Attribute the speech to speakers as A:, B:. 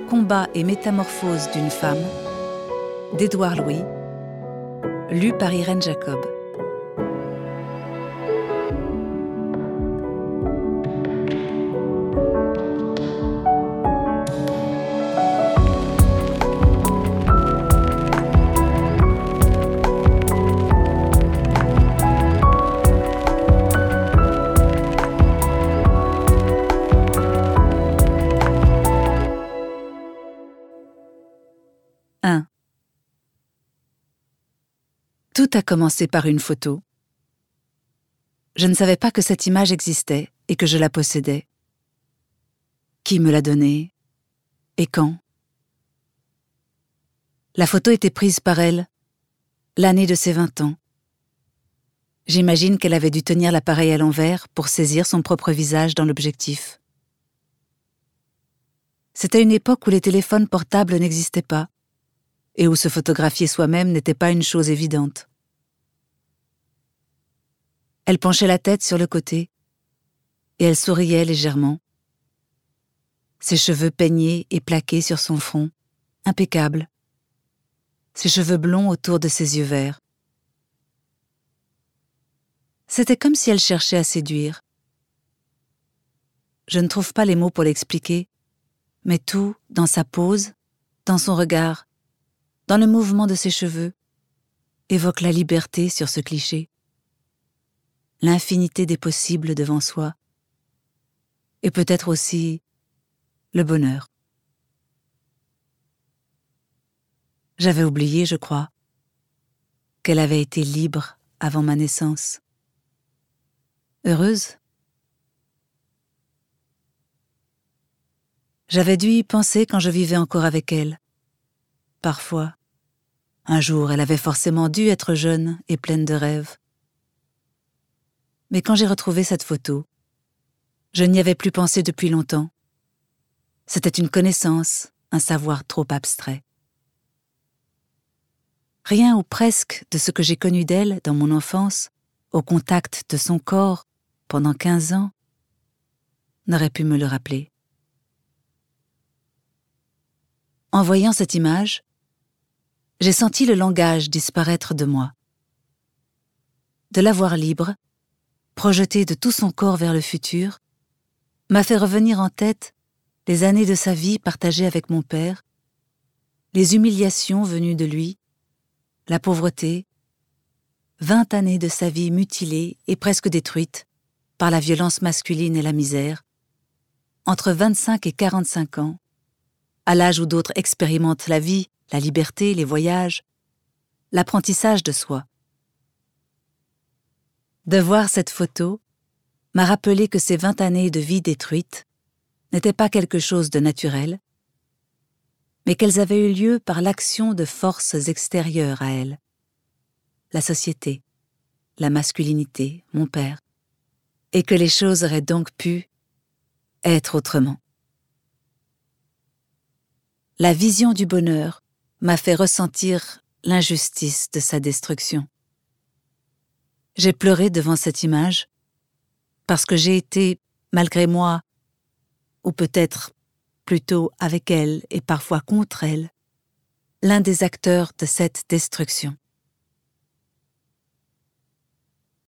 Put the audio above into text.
A: combat et métamorphose d'une femme, d'Édouard Louis, lu par Irène Jacob. Tout a commencé par une photo. Je ne savais pas que cette image existait et que je la possédais. Qui me l'a donnée? Et quand? La photo était prise par elle, l'année de ses 20 ans. J'imagine qu'elle avait dû tenir l'appareil à l'envers pour saisir son propre visage dans l'objectif. C'était une époque où les téléphones portables n'existaient pas et où se photographier soi-même n'était pas une chose évidente. Elle penchait la tête sur le côté et elle souriait légèrement. Ses cheveux peignés et plaqués sur son front, impeccables. Ses cheveux blonds autour de ses yeux verts. C'était comme si elle cherchait à séduire. Je ne trouve pas les mots pour l'expliquer, mais tout, dans sa pose, dans son regard, dans le mouvement de ses cheveux, évoque la liberté sur ce cliché. L'infinité des possibles devant soi, et peut-être aussi le bonheur. J'avais oublié, je crois, qu'elle avait été libre avant ma naissance. Heureuse? J'avais dû y penser quand je vivais encore avec elle. Parfois, un jour, elle avait forcément dû être jeune et pleine de rêves. Mais quand j'ai retrouvé cette photo, je n'y avais plus pensé depuis longtemps. C'était une connaissance, un savoir trop abstrait. Rien ou presque de ce que j'ai connu d'elle dans mon enfance, au contact de son corps pendant 15 ans, n'aurait pu me le rappeler. En voyant cette image, j'ai senti le langage disparaître de moi. De la voir libre, projetée de tout son corps vers le futur, m'a fait revenir en tête les années de sa vie partagées avec mon père, les humiliations venues de lui, la pauvreté, 20 années de sa vie mutilée et presque détruite par la violence masculine et la misère, entre 25 et 45 ans, à l'âge où d'autres expérimentent la vie, la liberté, les voyages, l'apprentissage de soi. De voir cette photo m'a rappelé que ces 20 années de vie détruite n'étaient pas quelque chose de naturel, mais qu'elles avaient eu lieu par l'action de forces extérieures à elle. La société, la masculinité, mon père, et que les choses auraient donc pu être autrement. La vision du bonheur m'a fait ressentir l'injustice de sa destruction. J'ai pleuré devant cette image parce que j'ai été, malgré moi, ou peut-être plutôt avec elle et parfois contre elle, l'un des acteurs de cette destruction.